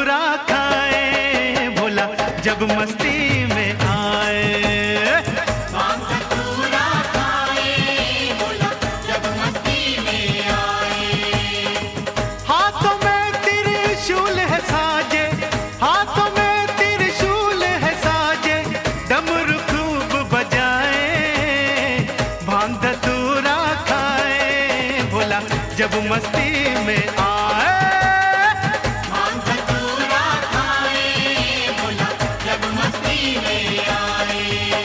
धतूरा खाए भोला जब मस्ती में आए। भांग धतूरा खाए भोला जब मस्ती में आए। हाथों में त्रिशूल है साजे, हाथों में त्रिशूल है साजे, डमरू खूब बजाए। भांग धतूरा खाए भोला जब मस्ती में आए। भांग धतूरा खाए भोला जब मस्ती में आए।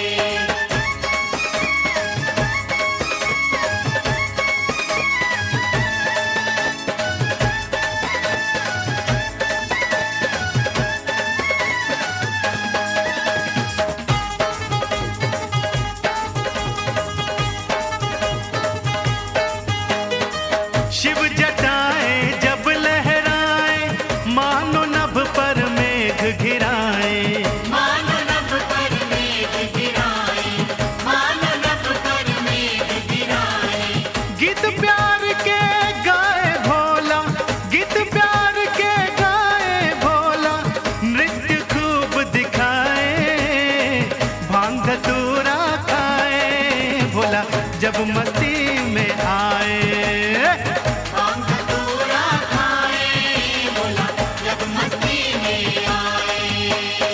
शिव जटाएं जब लहराए, मानो नभ पर मेघ गिराए। मानो नभ पर मेघ गिराए, मानो नभ पर मेघ गिराए। गीत प्यार के गाए भोला, गीत प्यार के गाए भोला, नृत्य खूब दिखाए। भांग धतूरा खाए भोला जब मस्ती में आए। भांग धतूरा खाए भोला जब मस्ती में आए।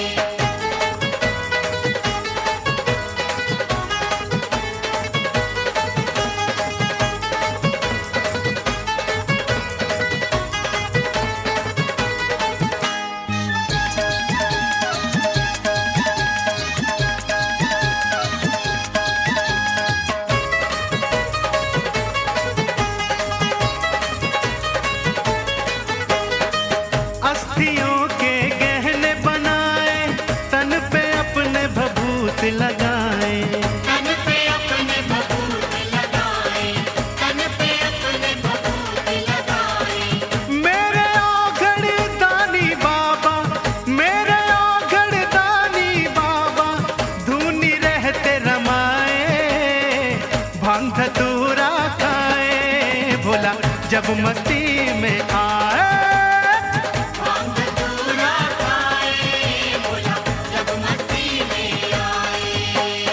अस्थियों के गहने बनाए, तन पे अपने भभूत लगाए। तन पे अपने भभूत लगाए, तन पे अपने भभूत लगाए। मेरे औघड़ दानी बाबा, मेरे औघड़ दानी बाबा, धूनी रहते रमाए। भांग धतूरा खाए भोला जब मस्ती में आए। भांग धतूरा खाए भोला जब मस्ती में आए।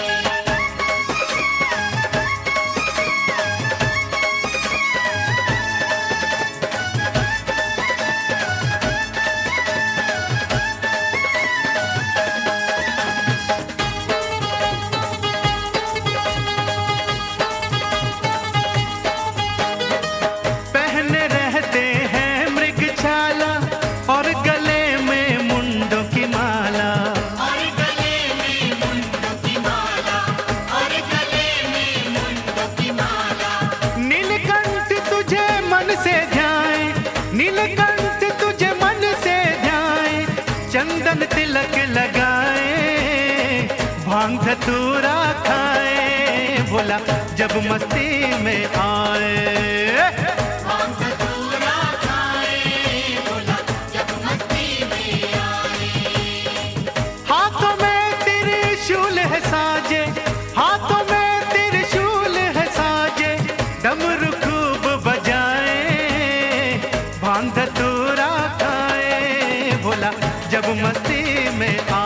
पहने रहते हैं मृग छाला और गले में मुंडों की माला। और गले में मुंडों की माला, और गले में मुंडों की माला। नीलकंठ तुझे मन से ध्याए, नीलकंठ तुझे मन से ध्याए, चंदन तिलक लगाए। भांग धतूरा खाए भोला जब मस्ती में आए। भांग धतूरा खाए भोला जब मस्ती में आए। हाथों में त्रिशूल है साजे, हाथों में त्रिशूल है साजे, डमरू खूब बजाए। भांग धतूरा खाए भोला जब मस्ती में